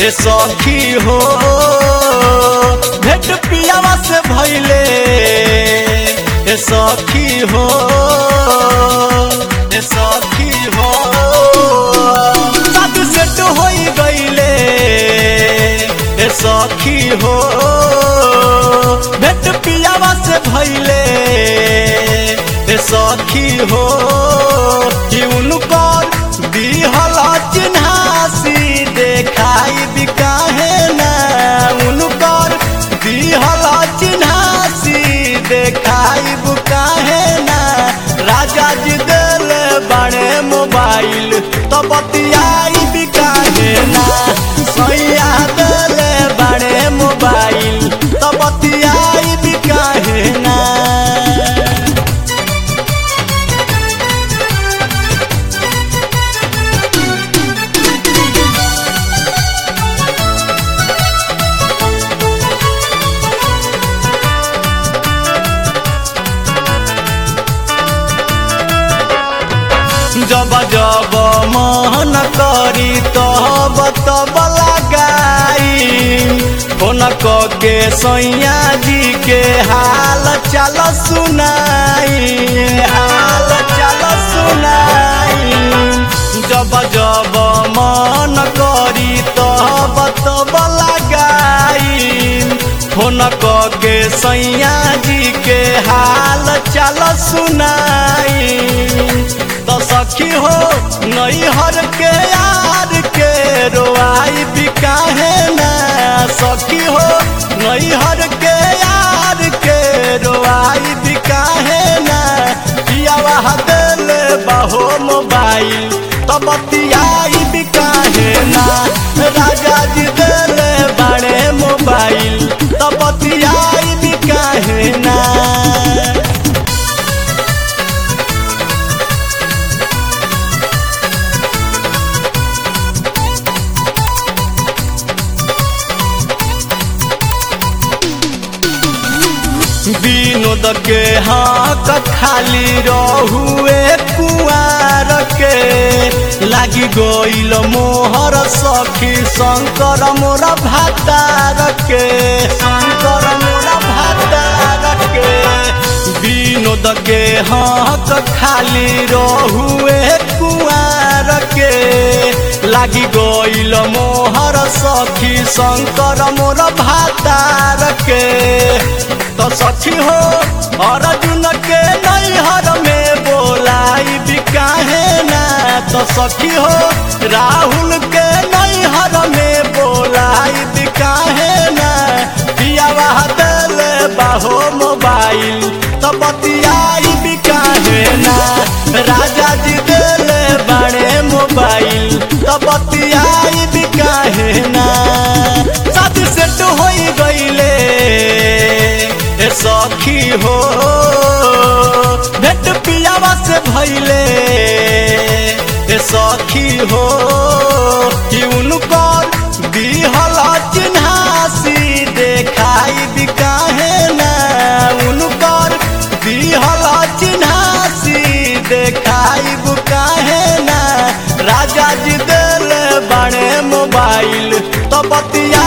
सखी हो भेट पियावा से भइले सखी हो सखी हो शादी सेट हो गईले सखी हो भेट पियावा से भइले सखी हो कि उनकर दिहल चिन्हासी देखाई बिकाहे ना उनकर दिहल चिन्हासी देखाई बुकाहे ना राजा जी दिल बड़े मोबाइल तो बतियाई बिकाहे ना सैया दिल बड़े मोबाइल तो बतियाई बिकाहे ना। जब जब मन करी तब तब लगाई फोन के सैया जी के हाल चाल सुनाई हाल चाल सुनाई जब जब मन करी तब तब लगाई फोन के सैया जी के हाल चाल सुनाई तो सखी हो नैहर के यार के रोआई बिकाहे ना सखी हो नैहर के यार के रोआई बिकाहे ना पियावा दिल बहो मोबाइल तो बतियाई बिकाहे ना राजा जी दिल बड़े मोबाइल तो बतियाई बिकाहे ना। विनोद के हाथ खाली रहुए कुआर के लागी गईल मोहर सखी शंकर मोरा भातार के शंकर मोरा भातार के विनोद के हाथ खाली रहुए कुआर के लागी गईल मोहर सखी शंकर मोरा भातार के तो सखी हो अर्जुन के नैहर में बोलाई बिकाहे ना तो सखी हो राहुल के नैहर में बोलाई बिकाहे ना पियावा दिल बहो मोबाइल तो बतियाई बिकाहे ना राजा जी दिल बड़े मोबाइल तो बतियाई बिकाहे ना शादी सेट हो गईले सखी हो भेट पियावा से भइले सखी हो कि उनकर दिहल चिन्हासी देखाई बिकाहे ना उनकर दिहल चिन्हासी देखाई बुकाहे ना राजा जी दिल बड़े मोबाइल तो बतिया